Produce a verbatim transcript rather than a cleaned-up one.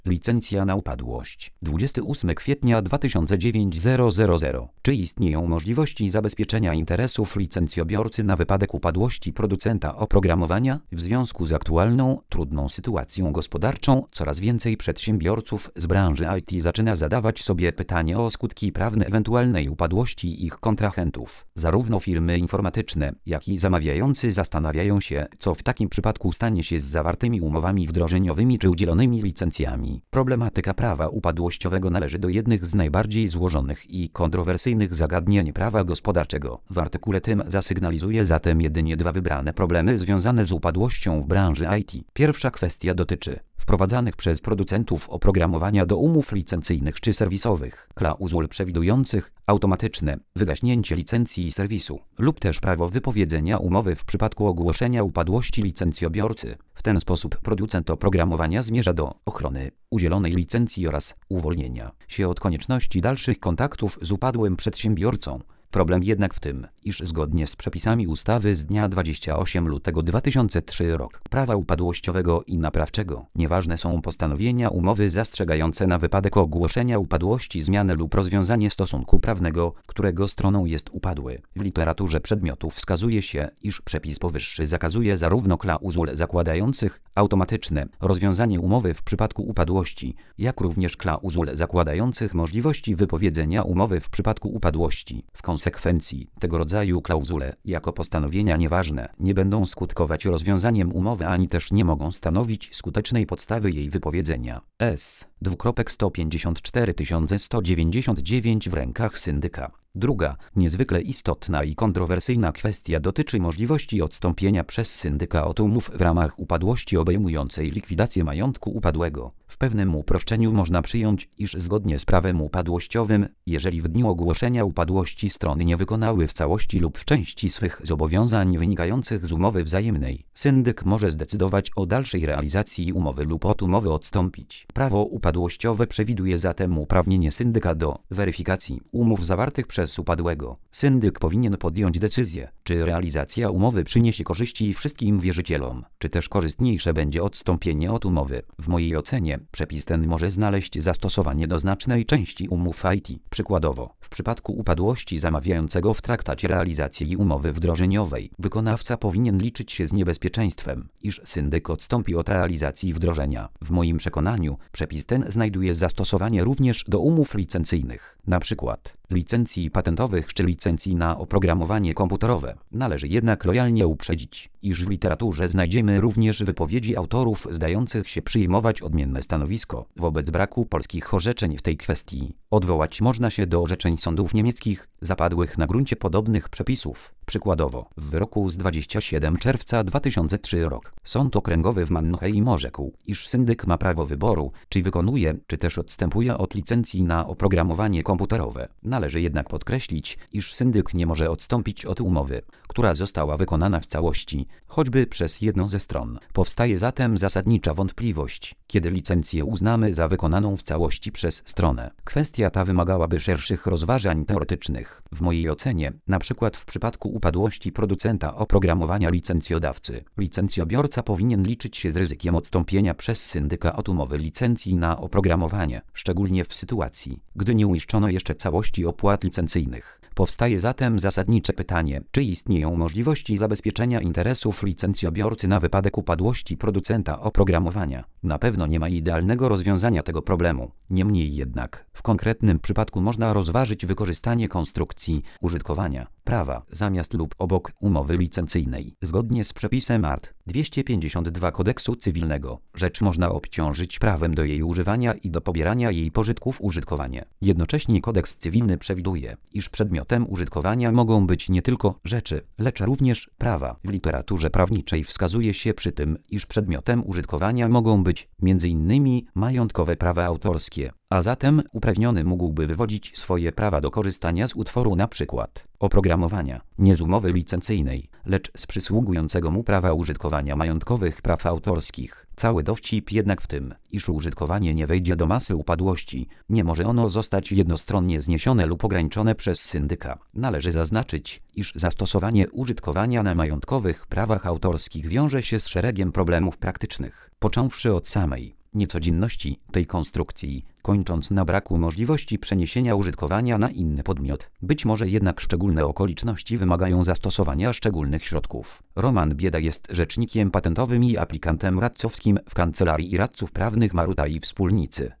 Licencja na upadłość. dwudziestego ósmego kwietnia dwa tysiące dziewiątego. Czy istnieją możliwości zabezpieczenia interesów licencjobiorcy na wypadek upadłości producenta oprogramowania? W związku z aktualną, trudną sytuacją gospodarczą, coraz więcej przedsiębiorców z branży I T zaczyna zadawać sobie pytanie o skutki prawne ewentualnej upadłości ich kontrahentów. Zarówno firmy informatyczne, jak i zamawiający zastanawiają się, co w takim przypadku stanie się z zawartymi umowami wdrożeniowymi czy udzielonymi licencjami. Problematyka prawa upadłościowego należy do jednych z najbardziej złożonych i kontrowersyjnych zagadnień prawa gospodarczego. W artykule tym zasygnalizuję zatem jedynie dwa wybrane problemy związane z upadłością w branży I T. Pierwsza kwestia dotyczy wprowadzanych przez producentów oprogramowania do umów licencyjnych czy serwisowych klauzul przewidujących automatyczne wygaśnięcie licencji i serwisu lub też prawo wypowiedzenia umowy w przypadku ogłoszenia upadłości licencjobiorcy. W ten sposób producent oprogramowania zmierza do ochrony udzielonej licencji oraz uwolnienia się od konieczności dalszych kontaktów z upadłym przedsiębiorcą. Problem jednak w tym, iż zgodnie z przepisami ustawy z dnia dwudziestego ósmego lutego dwa tysiące trzeciego roku prawa upadłościowego i naprawczego nieważne są postanowienia umowy zastrzegające na wypadek ogłoszenia upadłości zmianę lub rozwiązanie stosunku prawnego, którego stroną jest upadły. W literaturze przedmiotu wskazuje się, iż przepis powyższy zakazuje zarówno klauzul zakładających automatyczne rozwiązanie umowy w przypadku upadłości, jak również klauzul zakładających możliwości wypowiedzenia umowy w przypadku upadłości. W konsekwencji tego rodzaju klauzule, jako postanowienia nieważne, nie będą skutkować rozwiązaniem umowy ani też nie mogą stanowić skutecznej podstawy jej wypowiedzenia. S. sto pięćdziesiąt cztery tysiące sto dziewięćdziesiąt dziewięć w rękach syndyka. Druga, niezwykle istotna i kontrowersyjna kwestia dotyczy możliwości odstąpienia przez syndyka od umów w ramach upadłości obejmującej likwidację majątku upadłego. W pewnym uproszczeniu można przyjąć, iż zgodnie z prawem upadłościowym, jeżeli w dniu ogłoszenia upadłości strony nie wykonały w całości lub w części swych zobowiązań wynikających z umowy wzajemnej, syndyk może zdecydować o dalszej realizacji umowy lub od umowy odstąpić. Prawo upadłościowe przewiduje zatem uprawnienie syndyka do weryfikacji umów zawartych przez upadłego. Syndyk powinien podjąć decyzję, czy realizacja umowy przyniesie korzyści wszystkim wierzycielom, czy też korzystniejsze będzie odstąpienie od umowy. W mojej ocenie przepis ten może znaleźć zastosowanie do znacznej części umów I T. Przykładowo, w przypadku upadłości zamawiającego w traktacie realizacji umowy wdrożeniowej, wykonawca powinien liczyć się z niebezpieczeństwem, iż syndyk odstąpi od realizacji wdrożenia. W moim przekonaniu przepis ten znajduje zastosowanie również do umów licencyjnych, na przykład licencji patentowych czy licencji na oprogramowanie komputerowe. Należy jednak lojalnie uprzedzić, iż w literaturze znajdziemy również wypowiedzi autorów zdających się przyjmować odmienne stanowisko wobec braku polskich orzeczeń w tej kwestii. Odwołać można się do orzeczeń sądów niemieckich zapadłych na gruncie podobnych przepisów. Przykładowo, w wyroku z dwudziestego siódmego czerwca dwa tysiące trzeciego roku Sąd Okręgowy w Mannheim orzekł, iż syndyk ma prawo wyboru, czy wykonuje, czy też odstępuje od licencji na oprogramowanie komputerowe. Należy jednak podkreślić, iż syndyk nie może odstąpić od umowy, która została wykonana w całości, choćby przez jedną ze stron. Powstaje zatem zasadnicza wątpliwość, kiedy licencję uznamy za wykonaną w całości przez stronę. Kwestia ta wymagałaby szerszych rozważań teoretycznych. W mojej ocenie, na przykład w przypadku upadłości producenta oprogramowania licencjodawcy, licencjobiorca powinien liczyć się z ryzykiem odstąpienia przez syndyka od umowy licencji na oprogramowanie, szczególnie w sytuacji, gdy nie uiszczono jeszcze całości opłat licencyjnych. Powstaje zatem zasadnicze pytanie, czy istnieją możliwości zabezpieczenia interesów licencjobiorcy na wypadek upadłości producenta oprogramowania. Na pewno nie ma idealnego rozwiązania tego problemu. Niemniej jednak, w konkretnym przypadku można rozważyć wykorzystanie konstrukcji użytkowania prawa zamiast lub obok umowy licencyjnej. Zgodnie z przepisem art. dwieście pięćdziesiąt dwa Kodeksu Cywilnego, rzecz można obciążyć prawem do jej używania i do pobierania jej pożytków użytkowanie. Jednocześnie kodeks cywilny przewiduje, iż przedmiotem użytkowania mogą być nie tylko rzeczy, lecz również prawa. W literaturze prawniczej wskazuje się przy tym, iż przedmiotem użytkowania mogą być między innymi majątkowe prawa autorskie, a zatem uprawniony mógłby wywodzić swoje prawa do korzystania z utworu na przykład oprogramowania, nie z umowy licencyjnej, lecz z przysługującego mu prawa użytkowania majątkowych praw autorskich. Cały dowcip jednak w tym, iż użytkowanie nie wejdzie do masy upadłości, nie może ono zostać jednostronnie zniesione lub ograniczone przez syndyka. Należy zaznaczyć, iż zastosowanie użytkowania na majątkowych prawach autorskich wiąże się z szeregiem problemów praktycznych, począwszy od samej niecodzienności tej konstrukcji, kończąc na braku możliwości przeniesienia użytkowania na inny podmiot. Być może jednak szczególne okoliczności wymagają zastosowania szczególnych środków. Roman Bieda jest rzecznikiem patentowym i aplikantem radcowskim w Kancelarii Radców Prawnych Maruta i Wspólnicy.